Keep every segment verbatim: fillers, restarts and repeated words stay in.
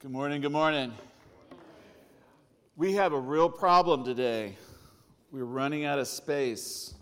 Good morning, good morning. We have a real problem today. We're running out of space.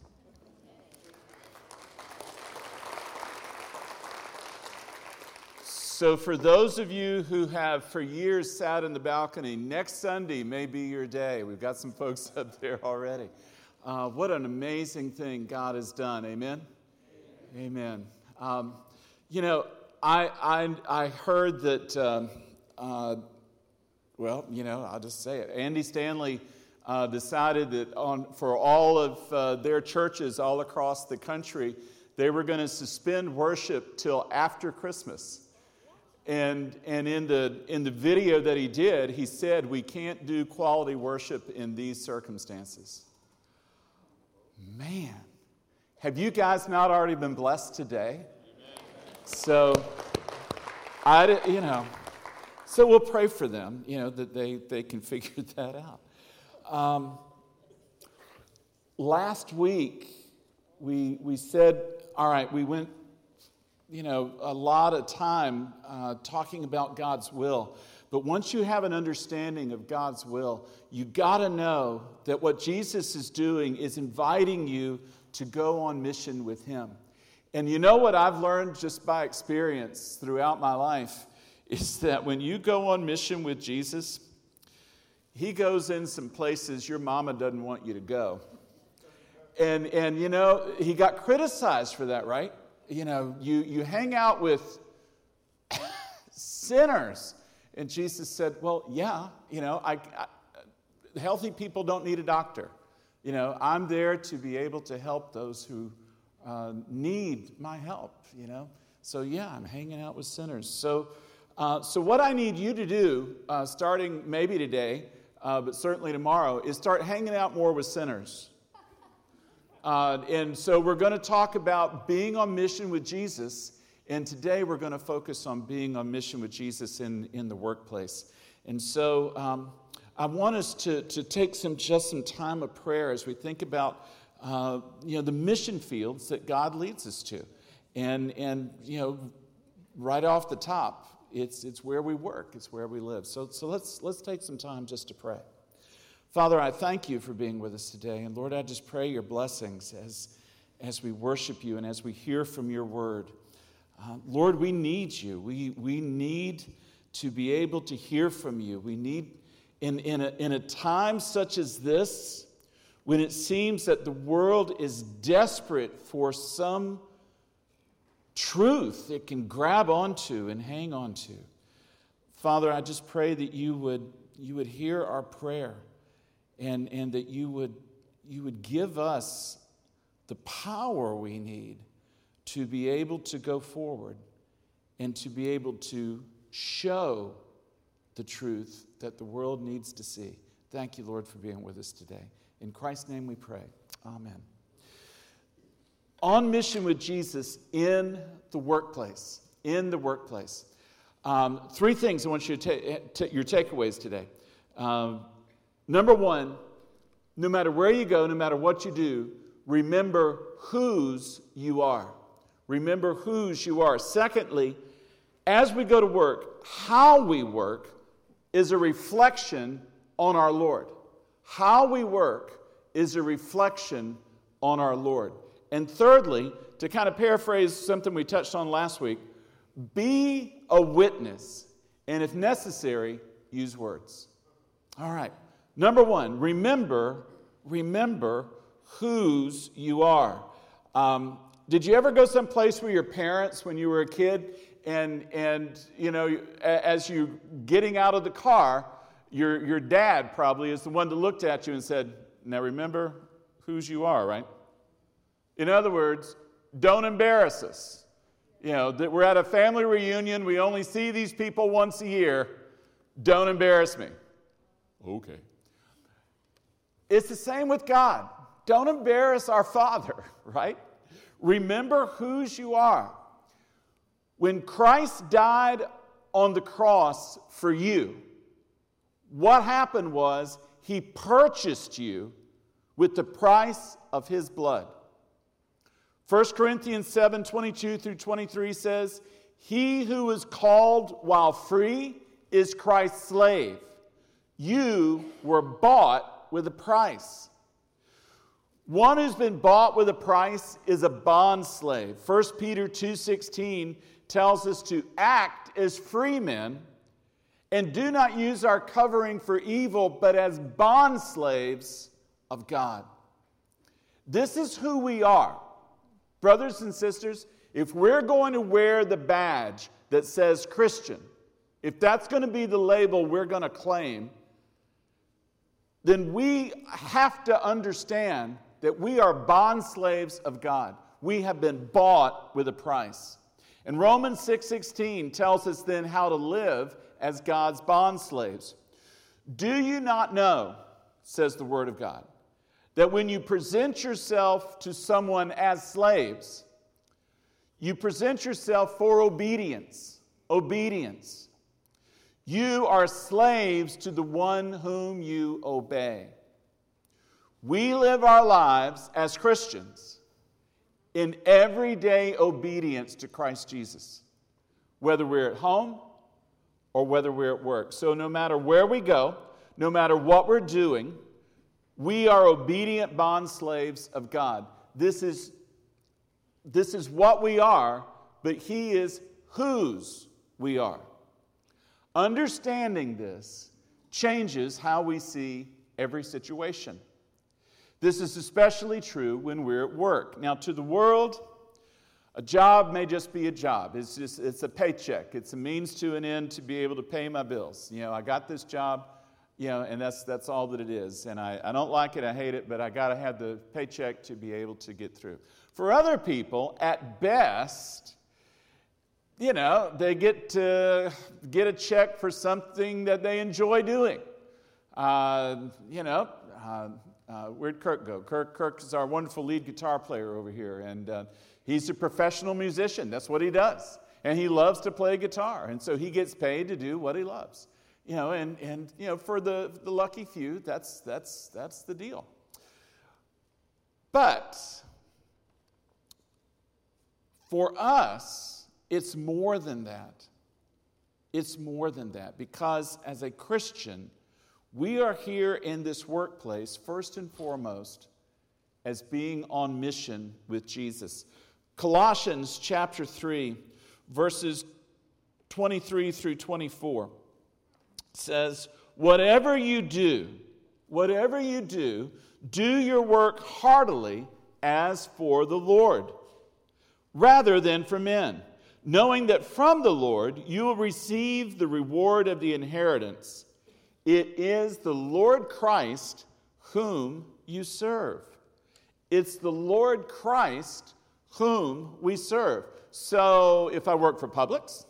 So for those of you who have for years sat in the balcony, next Sunday may be your day. We've got some folks up there already. Uh, what an amazing thing God has done. Amen? Amen. Amen. Um, you know, I, I, I heard that... Um, Uh, well, you know, I'll just say it. Andy Stanley uh, decided that on for all of uh, their churches all across the country, they were going to suspend worship till after Christmas. And and in the in the video that he did, he said we can't do quality worship in these circumstances. Man, have you guys not already been blessed today? So, I you know. So we'll pray for them, you know, that they, they can figure that out. Um, last week, we we said, all right, we went, you know, a lot of time uh, talking about God's will. But once you have an understanding of God's will, you got to know that what Jesus is doing is inviting you to go on mission with Him. And you know what I've learned just by experience throughout my life? Is that when you go on mission with Jesus, He goes in some places your mama doesn't want you to go. And, and you know, He got criticized for that, right? You know, you, you hang out with sinners. And Jesus said, well, yeah, you know, I, I, healthy people don't need a doctor. You know, I'm there to be able to help those who uh, need my help, you know. So, yeah, I'm hanging out with sinners. So... Uh, so what I need you to do, uh, starting maybe today, uh, but certainly tomorrow, is start hanging out more with sinners. Uh, and so we're going to talk about being on mission with Jesus. And today we're going to focus on being on mission with Jesus in, in the workplace. And so um, I want us to, to take some just some time of prayer as we think about uh, you know, the mission fields that God leads us to. And, and you know, right off the top, It's it's where we work. It's where we live. So so let's let's take some time just to pray. Father, I thank you for being with us today. And Lord, I just pray your blessings as, as we worship you and as we hear from your word. Uh, Lord, we need you. We we need to be able to hear from you. We need, in, in, a, in a time such as this, when it seems that the world is desperate for some truth it can grab onto and hang on to. Father, I just pray that you would you would hear our prayer and, and that you would you would give us the power we need to be able to go forward and to be able to show the truth that the world needs to see. Thank you, Lord, for being with us today. In Christ's name we pray. Amen. On mission with Jesus in the workplace. In the workplace. Um, three things I want you to take, t- your takeaways today. Um, number one, no matter where you go, no matter what you do, remember whose you are. Remember whose you are. Secondly, as we go to work, how we work is a reflection on our Lord. How we work is a reflection on our Lord. And thirdly, to kind of paraphrase something we touched on last week, be a witness, and if necessary, use words. All right. Number one, remember, remember whose you are. Um, did you ever go someplace where your parents, when you were a kid, and and you know, as you getting out of the car, your your dad probably is the one that looked at you and said, "Now remember whose you are," right? In other words, don't embarrass us. You know, that we're at a family reunion. We only see these people once a year. Don't embarrass me. Okay. It's the same with God. Don't embarrass our Father, right? Remember whose you are. When Christ died on the cross for you, what happened was He purchased you with the price of His blood. First Corinthians seven, twenty-two through twenty-three says, "He who is called while free is Christ's slave. You were bought with a price. One who's been bought with a price is a bond slave. First Peter two sixteen tells us to act as free men and do not use our covering for evil, but as bond slaves of God. This is who we are. Brothers and sisters, if we're going to wear the badge that says Christian, if that's going to be the label we're going to claim, then we have to understand that we are bond slaves of God. We have been bought with a price. And Romans six sixteen tells us then how to live as God's bond slaves. Do you not know, says the Word of God, that when you present yourself to someone as slaves, you present yourself for obedience. Obedience. You are slaves to the one whom you obey. We live our lives as Christians in everyday obedience to Christ Jesus, whether we're at home or whether we're at work. So no matter where we go, no matter what we're doing, we are obedient bond slaves of God. This is, this is what we are, but He is whose we are. Understanding this changes how we see every situation. This is especially true when we're at work. Now, to the world, a job may just be a job. It's just it's a paycheck. It's a means to an end to be able to pay my bills. You know, I got this job, you know, and that's that's all that it is. And I, I don't like it, I hate it, but I got to have the paycheck to be able to get through. For other people, at best, you know, they get to get a check for something that they enjoy doing. Uh, you know, uh, uh, where'd Kirk go? Kirk, Kirk is our wonderful lead guitar player over here, and uh, he's a professional musician. That's what he does, and he loves to play guitar, and so he gets paid to do what he loves. You know, and and you know, for the the lucky few, that's that's that's the deal. But for us, it's more than that. It's more than that, because as a Christian, we are here in this workplace, first and foremost, as being on mission with Jesus. Colossians chapter three, verses twenty-three through twenty-four says, whatever you do, whatever you do, do your work heartily as for the Lord, rather than for men, knowing that from the Lord you will receive the reward of the inheritance. It is the Lord Christ whom you serve. It's the Lord Christ whom we serve. So if I work for Publix,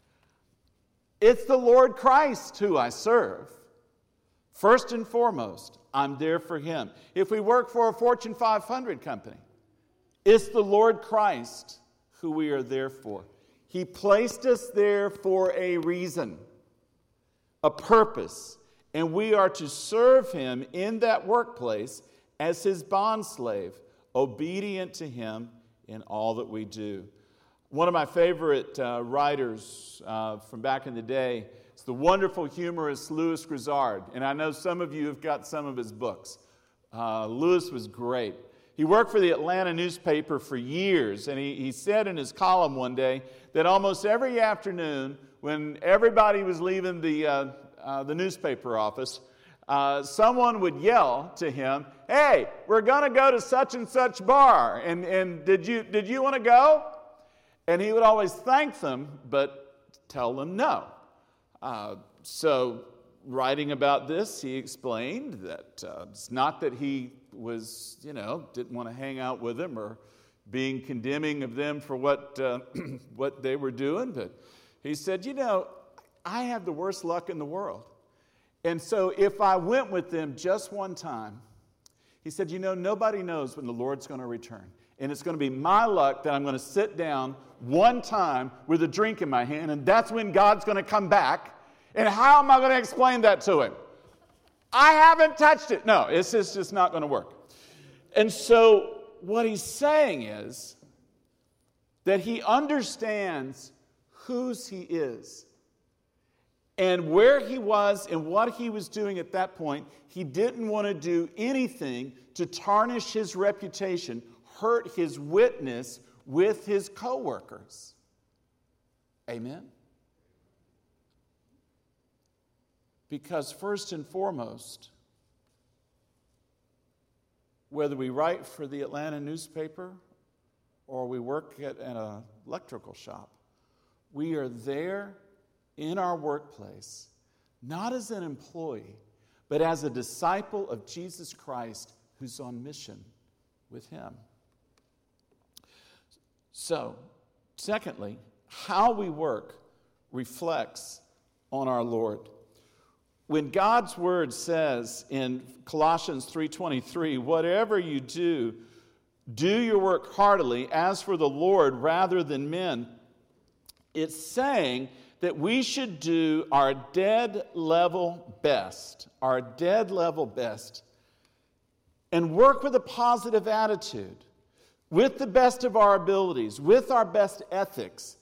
it's the Lord Christ who I serve. First and foremost, I'm there for Him. If we work for a Fortune five hundred company, it's the Lord Christ who we are there for. He placed us there for a reason, a purpose, and we are to serve Him in that workplace as His bondslave, obedient to Him in all that we do. One of my favorite uh, writers uh, from back in the day is the wonderful humorist Louis Grizzard, and I know some of you have got some of his books. Uh, Louis was great. He worked for the Atlanta newspaper for years, and he, he said in his column one day that almost every afternoon when everybody was leaving the, uh, uh, the newspaper office, uh, someone would yell to him, hey, we're going to go to such and such bar, and, and did you, did you want to go? And he would always thank them, but tell them no. Uh, so writing about this, he explained that uh, it's not that he was, you know, didn't want to hang out with them or being condemning of them for what uh, what they were doing, but he said, you know, I have the worst luck in the world. And so if I went with them just one time, he said, you know, nobody knows when the Lord's going to return. And it's going to be my luck that I'm going to sit down one time with a drink in my hand, and that's when God's going to come back. And how am I going to explain that to Him? I haven't touched it. No, it's just, just not going to work. And so what he's saying is that he understands whose he is. And where he was and what he was doing at that point, he didn't want to do anything to tarnish his reputation, hurt his witness with his coworkers. Amen? Because first and foremost, whether we write for the Atlanta newspaper or we work at an electrical shop, we are there in our workplace, not as an employee, but as a disciple of Jesus Christ who's on mission with him. So, secondly, how we work reflects on our Lord. When God's word says in Colossians three twenty-three, whatever you do, do your work heartily as for the Lord rather than men, it's saying that we should do our dead level best, our dead level best, and work with a positive attitude, with the best of our abilities, with our best ethics,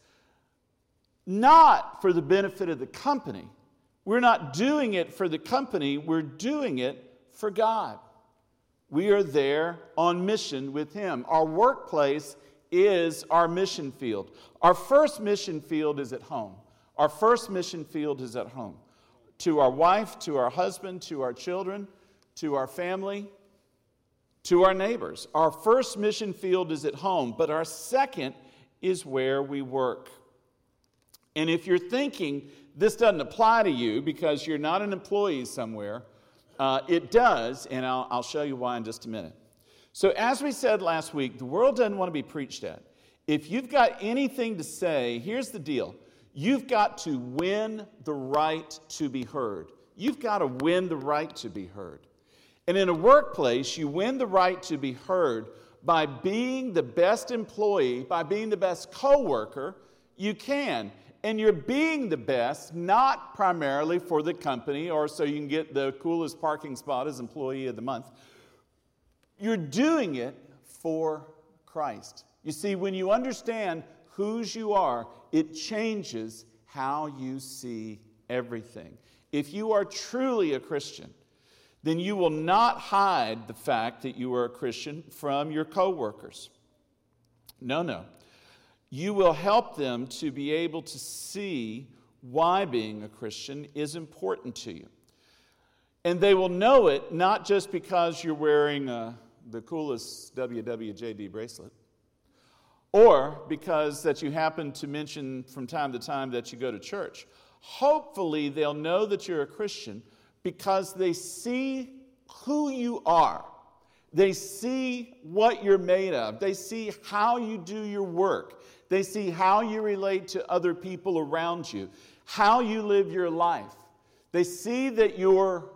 not for the benefit of the company. We're not doing it for the company, we're doing it for God. We are there on mission with him. Our workplace is our mission field. Our first mission field is at home. Our first mission field is at home. To our wife, to our husband, to our children, to our family, to our neighbors. Our first mission field is at home, but our second is where we work. And if you're thinking this doesn't apply to you because you're not an employee somewhere, uh, it does, and I'll, I'll show you why in just a minute. So as we said last week, the world doesn't want to be preached at. If you've got anything to say, here's the deal. You've got to win the right to be heard. You've got to win the right to be heard. And in a workplace, you win the right to be heard by being the best employee, by being the best coworker you can. And you're being the best, not primarily for the company or so you can get the coolest parking spot as employee of the month. You're doing it for Christ. You see, when you understand whose you are, it changes how you see everything. If you are truly a Christian, then you will not hide the fact that you are a Christian from your coworkers. No, no. You will help them to be able to see why being a Christian is important to you. And they will know it not just because you're wearing uh, the coolest W W J D bracelet, or because that you happen to mention from time to time that you go to church. Hopefully they'll know that you're a Christian because they see who you are. They see what you're made of. They see how you do your work. They see how you relate to other people around you, how you live your life. They see that you're,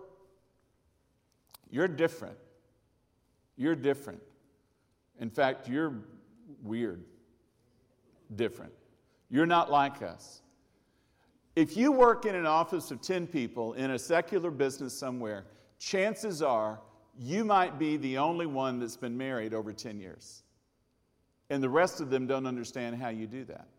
you're different. You're different. In fact, you're weird, different. You're not like us. If you work in an office of ten people in a secular business somewhere, chances are you might be the only one that's been married over ten years. And the rest of them don't understand how you do that.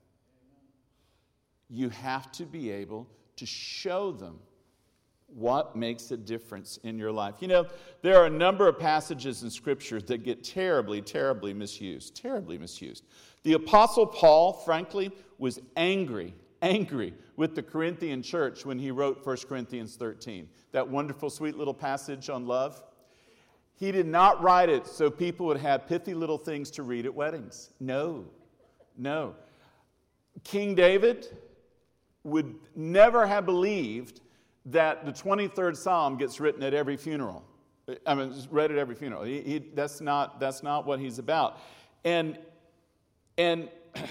You have to be able to show them what makes a difference in your life. You know, there are a number of passages in Scripture that get terribly, terribly misused. Terribly misused. The Apostle Paul, frankly, was angry, angry with the Corinthian church when he wrote First Corinthians thirteen. That wonderful, sweet little passage on love. He did not write it so people would have pithy little things to read at weddings. No, no. King David would never have believed that the twenty-third Psalm gets written at every funeral. I mean, it's read at every funeral. He, he, that's not, that's not what he's about. And, and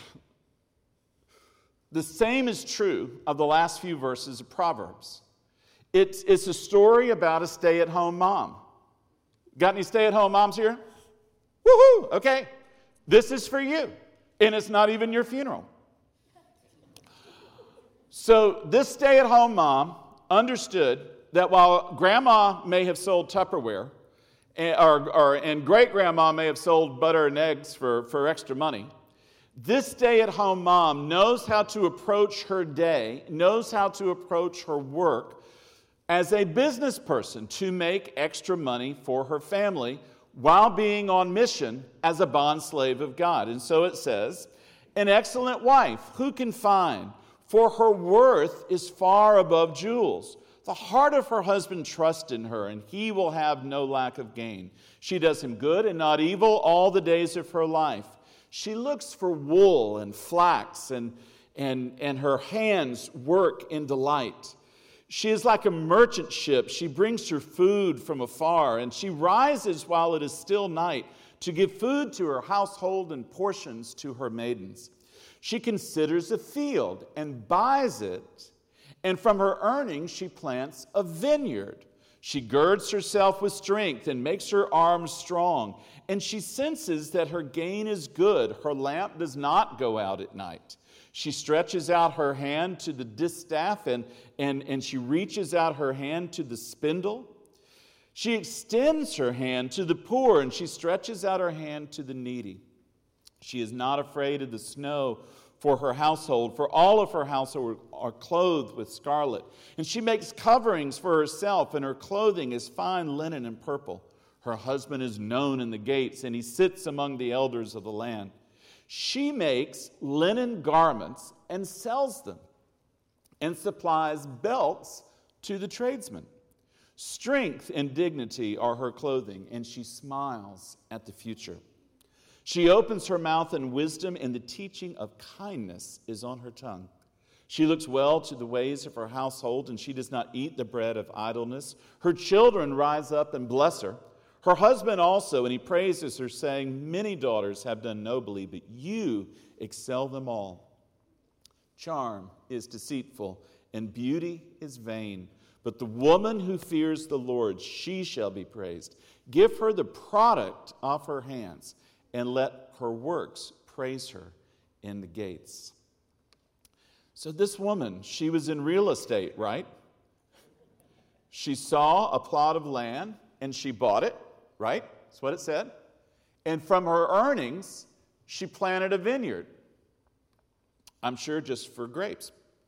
the same is true of the last few verses of Proverbs. It's, it's a story about a stay-at-home mom. Got any stay-at-home moms here? Woohoo! Okay. This is for you. And it's not even your funeral. So this stay-at-home mom understood that while grandma may have sold Tupperware, and, or, or, and great-grandma may have sold butter and eggs for, for extra money, This stay-at-home mom knows how to approach her day, knows how to approach her work as a business person to make extra money for her family while being on mission as a bondslave of God. And so it says, an excellent wife, who can find? For her worth is far above jewels. The heart of her husband trusts in her, and he will have no lack of gain. She does him good and not evil all the days of her life. She looks for wool and flax, and, and, and her hands work in delight. She is like a merchant ship. She brings her food from afar, and she rises while it is still night to give food to her household and portions to her maidens. She considers a field and buys it, and from her earnings she plants a vineyard. She girds herself with strength and makes her arms strong, and she senses that her gain is good. Her lamp does not go out at night. She stretches out her hand to the distaff, and, and, and she reaches out her hand to the spindle. She extends her hand to the poor, and she stretches out her hand to the needy. She is not afraid of the snow for her household, for all of her household are clothed with scarlet. And she makes coverings for herself, and her clothing is fine linen and purple. Her husband is known in the gates, and he sits among the elders of the land. She makes linen garments and sells them, and supplies belts to the tradesmen. Strength and dignity are her clothing, and she smiles at the future. She opens her mouth in wisdom, and the teaching of kindness is on her tongue. She looks well to the ways of her household, and she does not eat the bread of idleness. Her children rise up and bless her. Her husband also, and he praises her, saying, many daughters have done nobly, but you excel them all. Charm is deceitful, and beauty is vain. But the woman who fears the Lord, she shall be praised. Give her the product of her hands, and let her works praise her in the gates. So this woman, she was in real estate, right? She saw a plot of land, and she bought it, right? That's what it said. And from her earnings, she planted a vineyard. I'm sure just for grapes.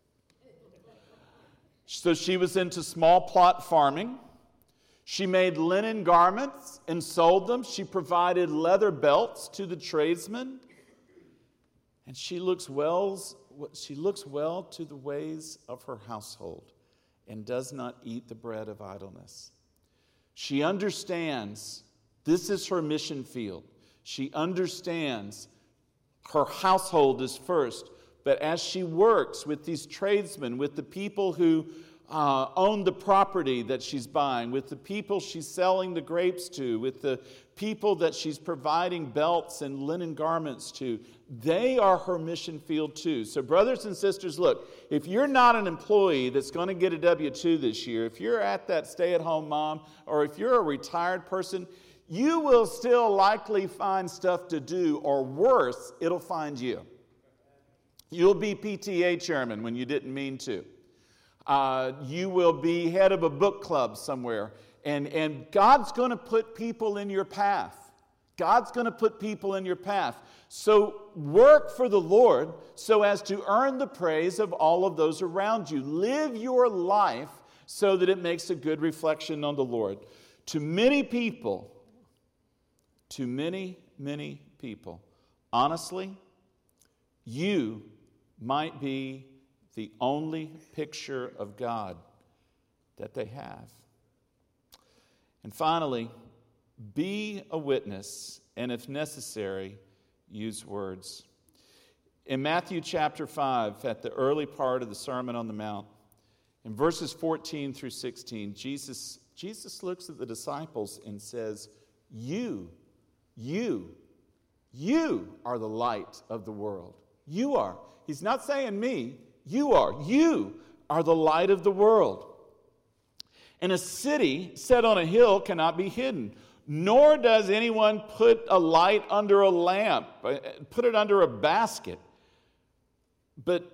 So she was into small plot farming. She made linen garments and sold them. She provided leather belts to the tradesmen. And she looks well, she looks well to the ways of her household and does not eat the bread of idleness. She understands this is her mission field. She understands her household is first. But as she works with these tradesmen, with the people who uh, own the property that she's buying, with the people she's selling the grapes to, with the people that she's providing belts and linen garments to, they are her mission field too. So brothers and sisters, look, if you're not an employee that's going to get a W two this year, if you're at that stay-at-home mom, or if you're a retired person, you will still likely find stuff to do, or worse, it'll find you. You'll be P T A chairman when you didn't mean to. Uh, you will be head of a book club somewhere. And, and God's going to put people in your path. God's going to put people in your path. So work for the Lord so as to earn the praise of all of those around you. Live your life so that it makes a good reflection on the Lord. To many people, to many, many people, honestly, you might be the only picture of God that they have. And finally, be a witness, and if necessary, use words. In Matthew chapter five, at the early part of the Sermon on the Mount, in verses fourteen through sixteen, Jesus, Jesus looks at the disciples and says, you, you, you are the light of the world. You are. He's not saying me. You are. You are the light of the world. And a city set on a hill cannot be hidden, nor does anyone put a light under a lamp, put it under a basket, but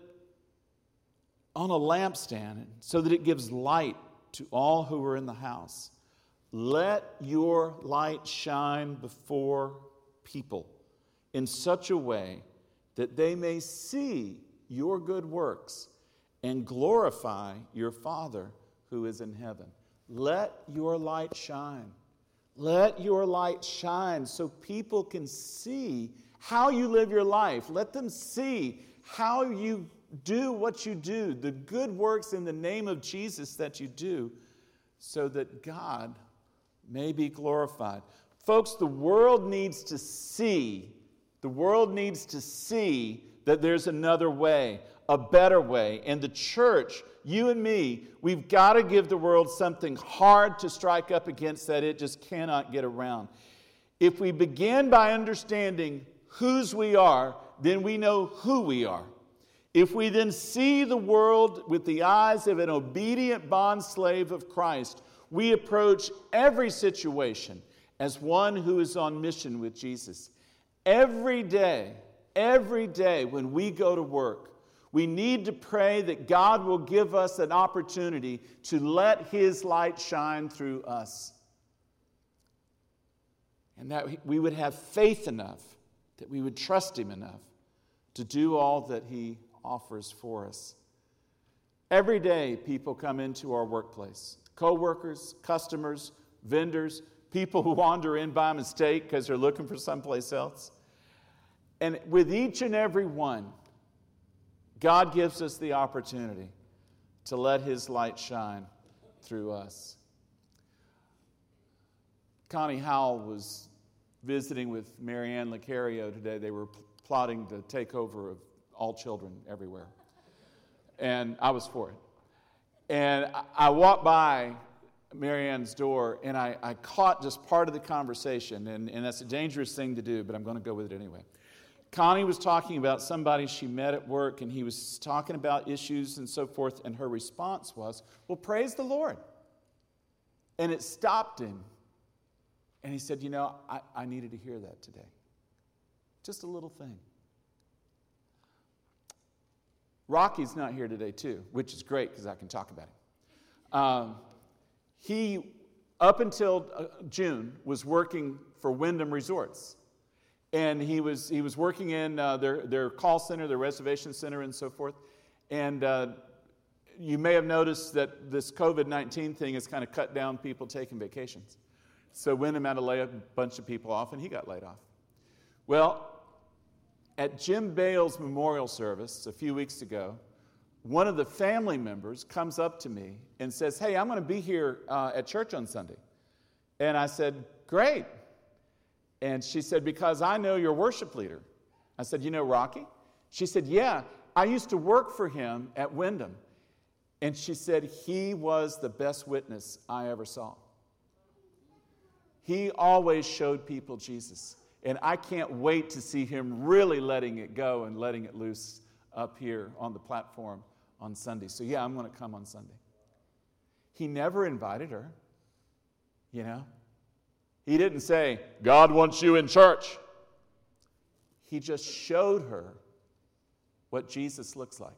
on a lampstand, so that it gives light to all who are in the house. Let your light shine before people in such a way that they may see your good works and glorify your Father who is in heaven. Let your light shine. Let your light shine so people can see how you live your life. Let them see how you do what you do, the good works in the name of Jesus that you do, so that God may be glorified. Folks, the world needs to see, the world needs to see that there's another way, a better way. And the church, you and me, we've got to give the world something hard to strike up against that it just cannot get around. If we begin by understanding whose we are, then we know who we are. If we then see the world with the eyes of an obedient bondslave of Christ, we approach every situation as one who is on mission with Jesus. Every day, every day when we go to work, we need to pray that God will give us an opportunity to let His light shine through us. And that we would have faith enough, that we would trust Him enough to do all that He offers for us. Every day, people come into our workplace. Co-workers, customers, vendors, people who wander in by mistake because they're looking for someplace else. And with each and every one, God gives us the opportunity to let His light shine through us. Connie Howell was visiting with Marianne Lucario today. They were pl- plotting the takeover of all children everywhere. And I was for it. And I, I walked by Marianne's door, and I, I caught just part of the conversation, and, and that's a dangerous thing to do, but I'm going to go with it anyway. Connie was talking about somebody she met at work, and he was talking about issues and so forth, and her response was, well, praise the Lord. And it stopped him. And he said, you know, I, I needed to hear that today. Just a little thing. Rocky's not here today, too, which is great because I can talk about him. Um, he, up until uh, June, was working for Wyndham Resorts. And he was he was working in uh, their, their call center, their reservation center, and so forth. And uh, you may have noticed that this covid nineteen thing has kind of cut down people taking vacations. So Wyndham had to lay a bunch of people off, and he got laid off. Well, at Jim Bale's memorial service a few weeks ago, one of the family members comes up to me and says, hey, I'm going to be here uh, at church on Sunday. And I said, great. And she said, because I know your worship leader. I said, you know Rocky? She said, yeah, I used to work for him at Wyndham. And she said, he was the best witness I ever saw. He always showed people Jesus. And I can't wait to see him really letting it go and letting it loose up here on the platform on Sunday. So yeah, I'm going to come on Sunday. He never invited her, you know. He didn't say, God wants you in church. He just showed her what Jesus looks like.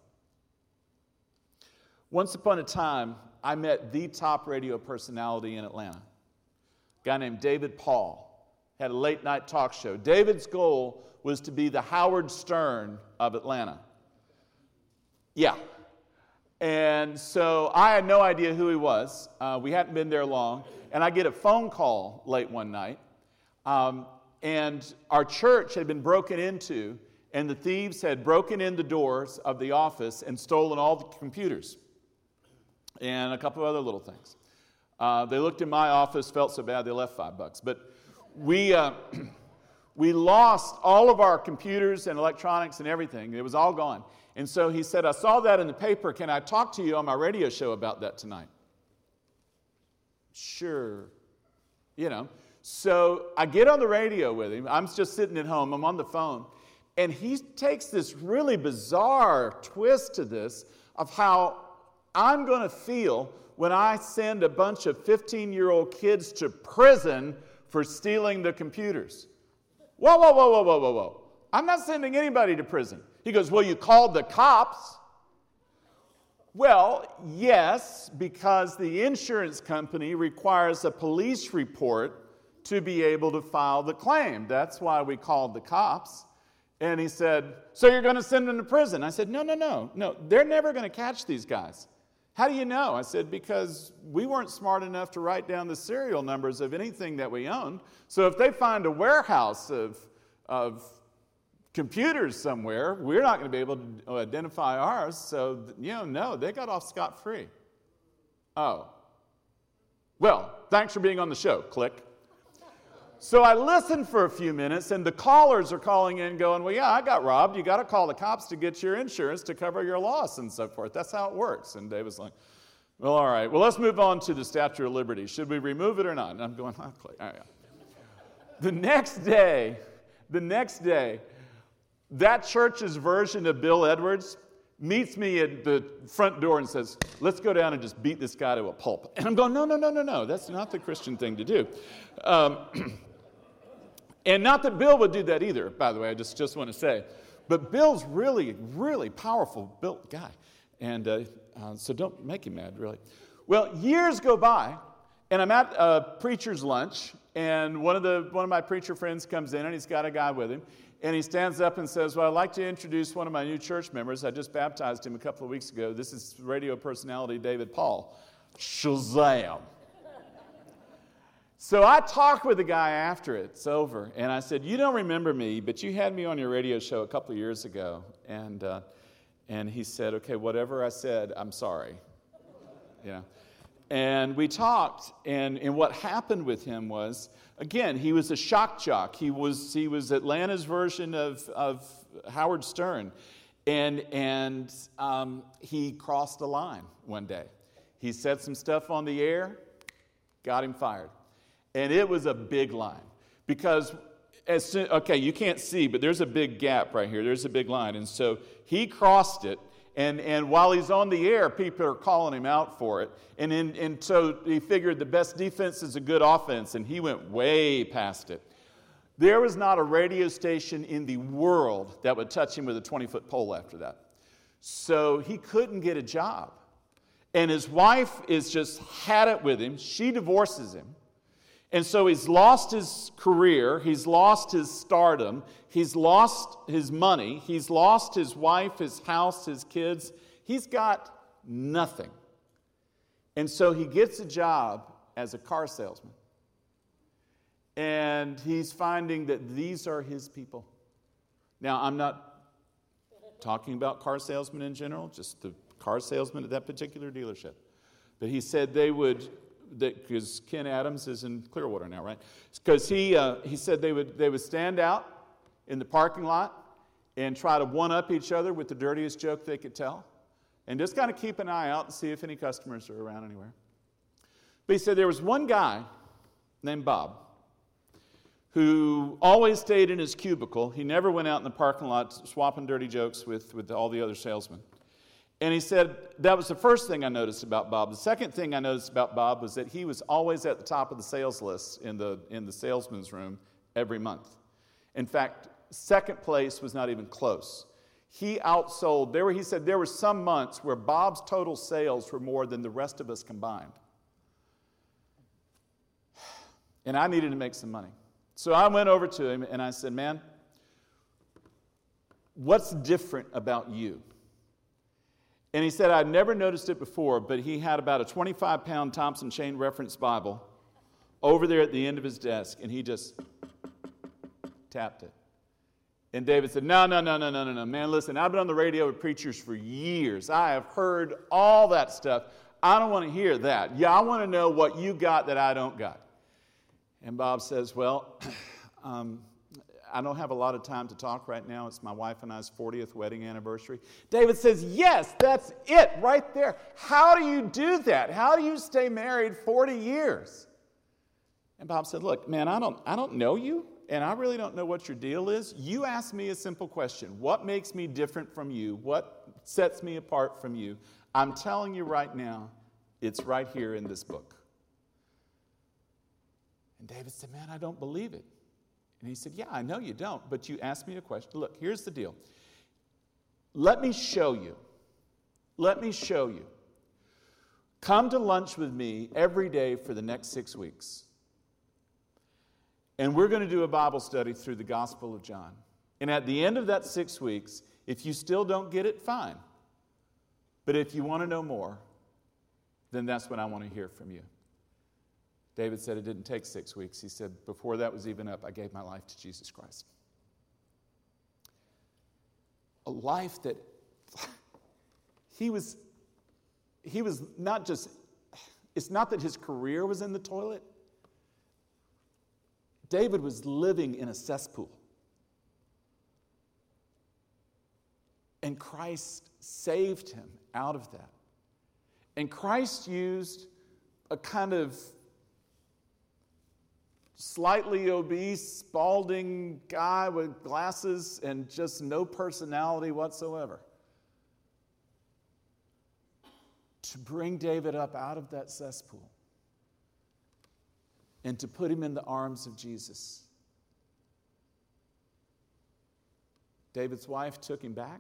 Once upon a time, I met the top radio personality in Atlanta, a guy named David Paul. Had a late night talk show. David's goal was to be the Howard Stern of Atlanta. Yeah. And so I had no idea who he was. Uh, we hadn't been there long. And I get a phone call late one night. Um, and our church had been broken into, and the thieves had broken in the doors of the office and stolen all the computers and a couple of other little things. Uh, they looked in my office, felt so bad, they left five bucks. But we uh, we lost all of our computers and electronics and everything. It was all gone. And so he said, I saw that in the paper. Can I talk to you on my radio show about that tonight? Sure. You know. So I get on the radio with him. I'm just sitting at home. I'm on the phone. And he takes this really bizarre twist to this of how I'm going to feel when I send a bunch of fifteen-year-old kids to prison for stealing the computers. Whoa, whoa, whoa, whoa, whoa, whoa, whoa. I'm not sending anybody to prison. He goes, well, you called the cops. Well, yes, because the insurance company requires a police report to be able to file the claim. That's why we called the cops. And he said, so you're going to send them to prison? I said, no, no, no, no. They're never going to catch these guys. How do you know? I said, because we weren't smart enough to write down the serial numbers of anything that we owned. So if they find a warehouse of, of computers somewhere, we're not going to be able to identify ours. So, you know, no, they got off scot-free. Oh. Well, thanks for being on the show. Click. So I listened for a few minutes, and the callers are calling in going, well, yeah, I got robbed. You got to call the cops to get your insurance to cover your loss and so forth. That's how it works. And Dave was like, well, all right. Well, let's move on to the Statue of Liberty. Should we remove it or not? And I'm going, oh, click. All right. The next day, the next day, that church's version of Bill Edwards meets me at the front door and says, let's go down and just beat this guy to a pulp. And I'm going, no, no, no, no, no. That's not the Christian thing to do. Um, and not that Bill would do that either, by the way. I just, just want to say. But Bill's really, really powerful built guy. And uh, uh, so don't make him mad, really. Well, years go by, and I'm at a preacher's lunch, and one of, the, one of my preacher friends comes in, and he's got a guy with him. And he stands up and says, well, I'd like to introduce one of my new church members. I just baptized him a couple of weeks ago. This is radio personality David Paul. Shazam. So I talked with the guy after it's over, and I said, you don't remember me, but you had me on your radio show a couple of years ago. And uh, and he said, okay, whatever I said, I'm sorry. You know. And we talked, and, and what happened with him was, again, he was a shock jock. He was he was Atlanta's version of, of Howard Stern. And, and um, he crossed the line one day. He said some stuff on the air, got him fired. And it was a big line. Because, as soon, okay, you can't see, but there's a big gap right here. There's a big line. And so he crossed it. And, and while he's on the air, people are calling him out for it. And, in, and so he figured the best defense is a good offense, and he went way past it. There was not a radio station in the world that would touch him with a twenty-foot pole after that. So he couldn't get a job. And his wife is just had it with him. She divorces him. And so he's lost his career, he's lost his stardom, he's lost his money, he's lost his wife, his house, his kids. He's got nothing. And so he gets a job as a car salesman. And he's finding that these are his people. Now, I'm not talking about car salesmen in general, just the car salesman at that particular dealership. But he said they would... because Ken Adams is in Clearwater now, right? Because he uh, he said they would they would stand out in the parking lot and try to one-up each other with the dirtiest joke they could tell, and just kind of keep an eye out and see if any customers are around anywhere. But he said there was one guy named Bob who always stayed in his cubicle. He never went out in the parking lot swapping dirty jokes with, with all the other salesmen. And he said, that was the first thing I noticed about Bob. The second thing I noticed about Bob was that he was always at the top of the sales list in the, in the salesman's room every month. In fact, second place was not even close. He outsold, there were, he said there were some months where Bob's total sales were more than the rest of us combined. And I needed to make some money. So I went over to him and I said, man, what's different about you? And he said, I'd never noticed it before, but he had about a twenty-five pound Thompson Chain Reference Bible over there at the end of his desk, and he just tapped it. And David said, no, no, no, no, no, no, no. Man, listen, I've been on the radio with preachers for years. I have heard all that stuff. I don't want to hear that. Yeah, I want to know what you got that I don't got. And Bob says, well, um, I don't have a lot of time to talk right now. It's my wife and I's fortieth wedding anniversary. David says, yes, that's it right there. How do you do that? How do you stay married forty years? And Bob said, look, man, I don't, I don't know you, and I really don't know what your deal is. You ask me a simple question. What makes me different from you? What sets me apart from you? I'm telling you right now, it's right here in this book. And David said, man, I don't believe it. And he said, yeah, I know you don't, but you asked me a question. Look, here's the deal. Let me show you. Let me show you. Come to lunch with me every day for the next six weeks. And we're going to do a Bible study through the Gospel of John. And at the end of that six weeks, if you still don't get it, fine. But if you want to know more, then that's what I want to hear from you. David said it didn't take six weeks. He said, before that was even up, I gave my life to Jesus Christ. A life that he was, he was not just, it's not that his career was in the toilet. David was living in a cesspool. And Christ saved him out of that. And Christ used a kind of slightly obese, balding guy with glasses and just no personality whatsoever to bring David up out of that cesspool and to put him in the arms of Jesus. David's wife took him back.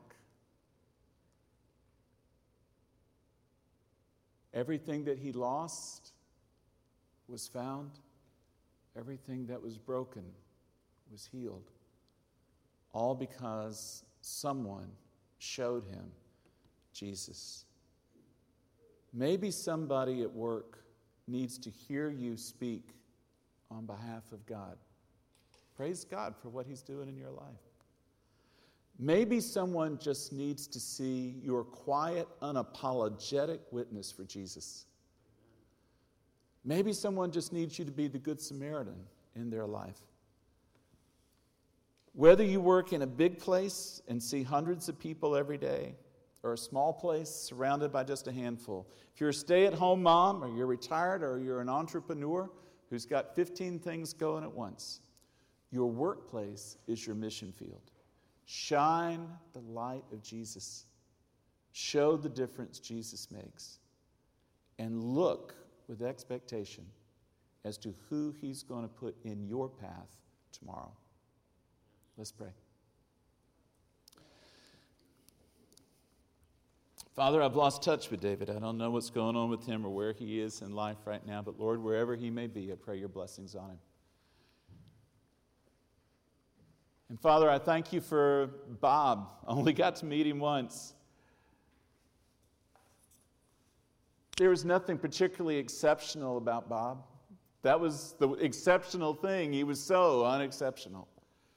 Everything that he lost was found. Everything that was broken was healed. All because someone showed him Jesus. Maybe somebody at work needs to hear you speak on behalf of God. Praise God for what he's doing in your life. Maybe someone just needs to see your quiet, unapologetic witness for Jesus. Maybe someone just needs you to be the Good Samaritan in their life. Whether you work in a big place and see hundreds of people every day, or a small place surrounded by just a handful. If you're a stay-at-home mom, or you're retired, or you're an entrepreneur who's got fifteen things going at once, your workplace is your mission field. Shine the light of Jesus. Show the difference Jesus makes. And look with expectation as to who he's going to put in your path tomorrow. Let's pray. Father, I've lost touch with David. I don't know what's going on with him or where he is in life right now, but Lord, wherever he may be, I pray your blessings on him. And Father, I thank you for Bob. I only got to meet him once. There was nothing particularly exceptional about Bob. That was the exceptional thing. He was so unexceptional.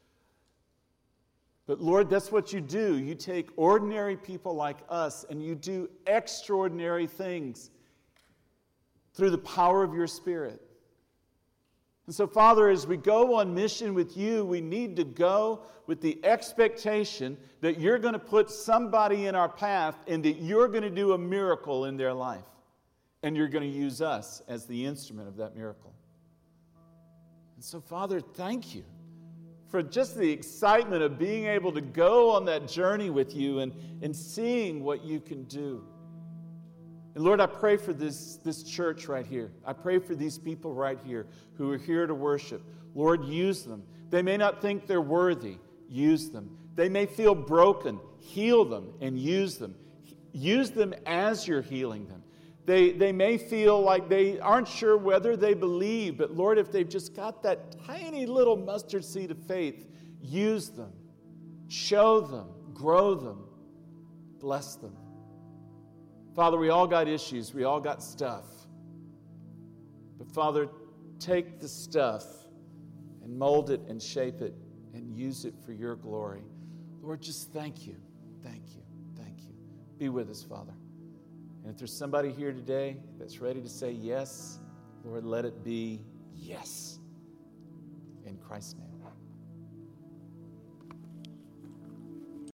But Lord, that's what you do. You take ordinary people like us and you do extraordinary things through the power of your Spirit. And so, Father, as we go on mission with you, we need to go with the expectation that you're going to put somebody in our path and that you're going to do a miracle in their life. And you're going to use us as the instrument of that miracle. And so, Father, thank you for just the excitement of being able to go on that journey with you and, and seeing what you can do. And Lord, I pray for this, this church right here. I pray for these people right here who are here to worship. Lord, use them. They may not think they're worthy. Use them. They may feel broken. Heal them and use them. Use them as you're healing them. They, they may feel like they aren't sure whether they believe, but Lord, if they've just got that tiny little mustard seed of faith, use them. Show them. Grow them. Bless them. Father, we all got issues. We all got stuff. But Father, take the stuff and mold it and shape it and use it for your glory. Lord, just thank you. Thank you. Thank you. Be with us, Father. And if there's somebody here today that's ready to say yes, Lord, let it be yes. In Christ's name.